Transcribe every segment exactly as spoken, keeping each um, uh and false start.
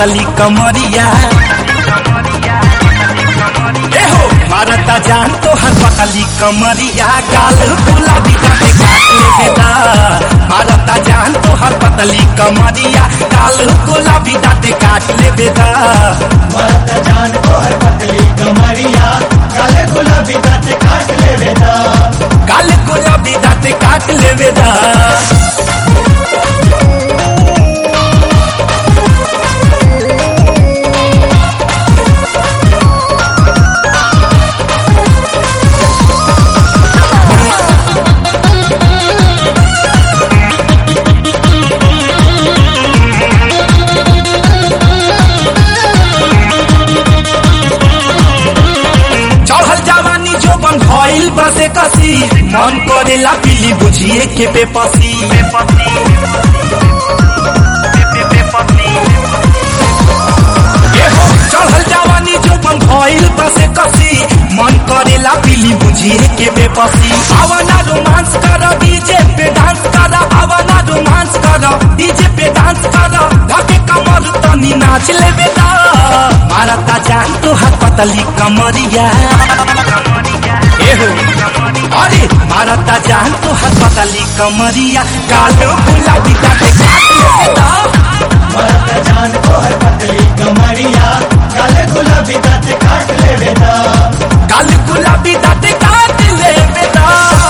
पतली कमरिया ए हो मारता जान तो हर पतली कमरिया गाल गुलाबी दाते काट ले बेटा मारता जान तो हर पतली कमरिया गाल गुलाबी दाते काट ले बेटा मारता जान तो हर पतली कमरिया गाल गुलाबी दाते काट ले बेटा गाल गुलाबी दाते काट ले बेटा भइल बसे कसी मन करेला पीली बुझिए के बेपसी चढ़ल जवानी जो बन भइल बसे कसी मन करेला पीली बुझिए के बेपसी आवाना रोमांस कर डीजे पे डांस कर आवाना रोमांस कर डीजे पे डांस कर धके कमर तनी नाच ले बेटा मारता जान तो हाथ पतली कमरिया अरे मारता जान तो हर पतली कमरिया कालो गुलाबी दाते काट ले बेटा मारता जान तो हर पतली कमरिया गाल गुलाबी दाते काट ले बेटा काल गुलाबी दाते काट ले बेटा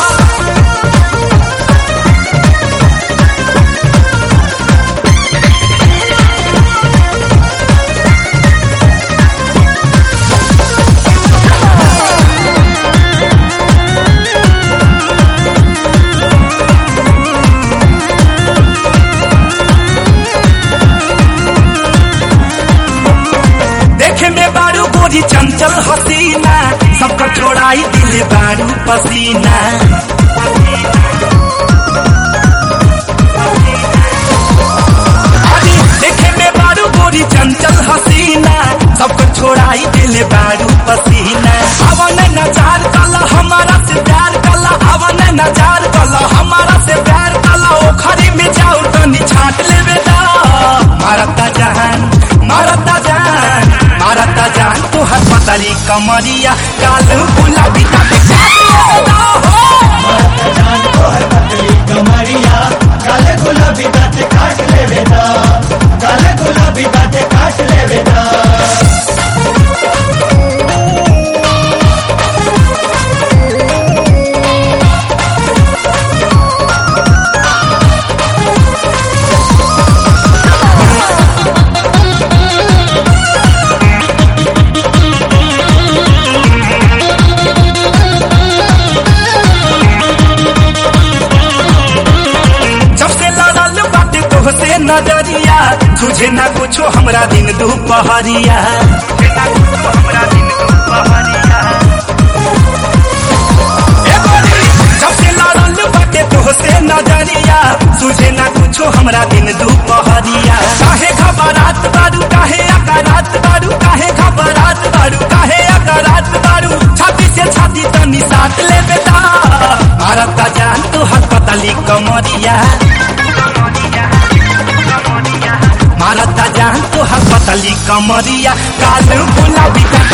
चंचल हसीना सबका छोड़ाई दिल बारू पसीना अरे देखे में बारू गोरी चंचल हसीना सबको छोड़ाई दिल बारू पसीना अवन नजार कला हमारा से प्यार कला अवन नजार कला हमारा से प्यार कला ओखरी में जाओ तनी छाट ले बेटा मारता जान मारता जान मारता जान तो हर पतली कमरिया काल गुलाबी दाते काट ले बेटा मारता जान तो हर पतली कमरिया गाल गुलाबी दाते काट ले बेटा गाल गुलाबी दाते काट ले बेटा नजरिया तुझे ना कुछो हमरा दिन दोपहरिया जब से लड़ल बाटे तोहसे नजरिया तुझे ना कुछो हमरा दिन दोपहरिया काहे घबरात बारू काहे अकरात बारू काहे घबरात बारू काहे अकरात बारू छाती से छाती तनी साथ ले बेटा मारता जान तो हर पतली कमरिया मारता जान तो हर पतली कमरिया काल गुलाबी